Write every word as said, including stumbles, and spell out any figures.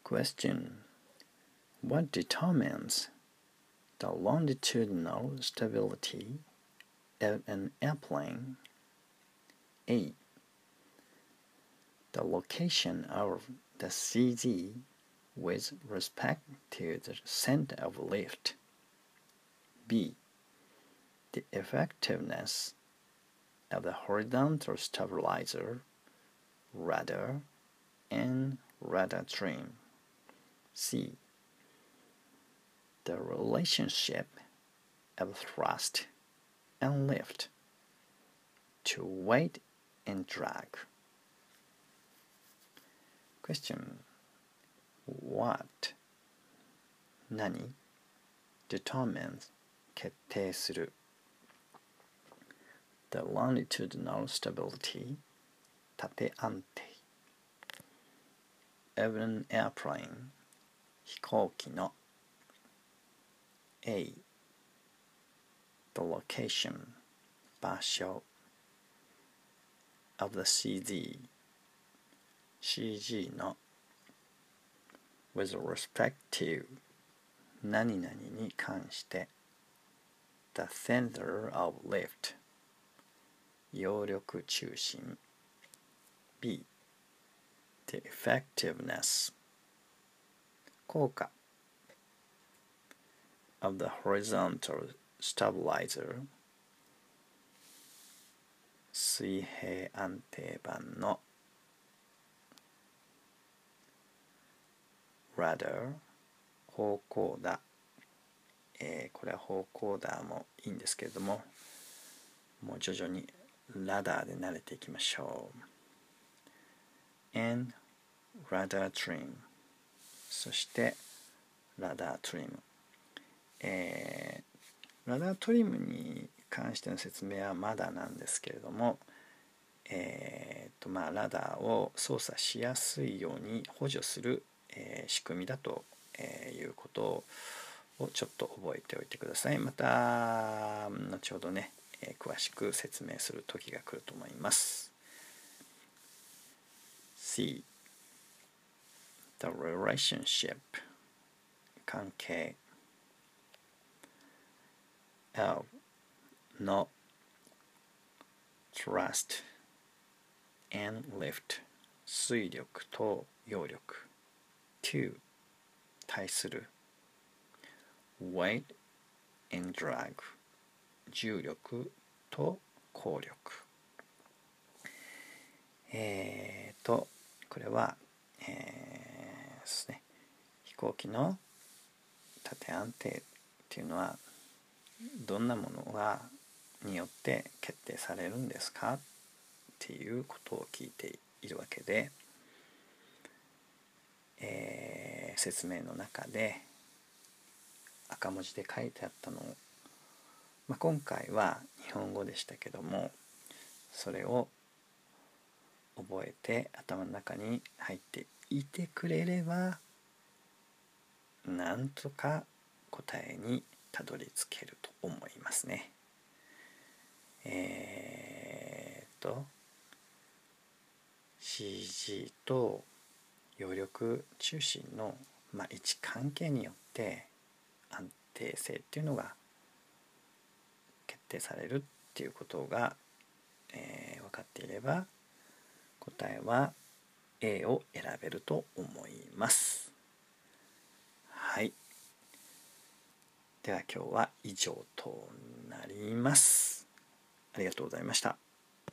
Question: What determines the longitudinal stability of an airplane? A. The location of the C Z with respect to the center of lift. B. The effectiveness of the horizontal stabilizer, rudder, and rudder trim. C. The relationship of thrust and lift to weight and drag. Question: What 何 determines 決定する the longitudinal stability 縦安定 of an airplane 飛行機の A. The location 場所 of the シージー シージー の with respect to 何々に関して the center of lift 揚力中心 B. The effectiveness 効果 of the horizontal stabilizer 水平安定板の rudder 方向舵、えー、これは方向舵もいいんですけれども、もう徐々にラダーで慣れていきましょう。and rudder trim そしてラダートリム、えー、ラダートリムに関しての説明はまだなんですけれども、えーとまあ、ラダーを操作しやすいように補助する、えー、仕組みだと、えー、いうことをちょっと覚えておいてください。また後ほどね、えー、詳しく説明する時が来ると思います。C. The relationship 関係 L. No thrust and lift 推力と揚力 to 対する weight and drag 重力と抗力。えーとこれは、えーですね、飛行機の縦安定っていうのはどんなものがによって決定されるんですかっていうことを聞いているわけで、えー、説明の中で赤文字で書いてあったのを、まあ、今回は日本語でしたけども、それを覚えて頭の中に入っていてくれればなんとか答えにたどり着けると思いますね。えー、っと シージー と揚力中心の、まあ、位置関係によって安定性っていうのが決定されるっていうことが、えー、分かっていれば答えは A を選べると思います。はい。では今日は以上となります。ありがとうございました。